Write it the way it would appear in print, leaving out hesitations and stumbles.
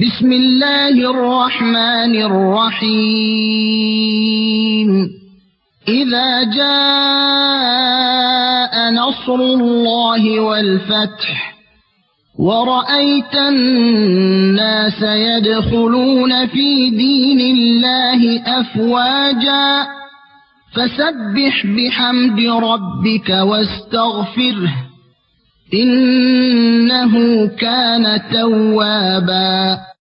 بسم الله الرحمن الرحيم إذا جاء نصر الله والفتح ورأيت الناس يدخلون في دين الله أفواجا فسبح بحمد ربك واستغفره إنه كان توابا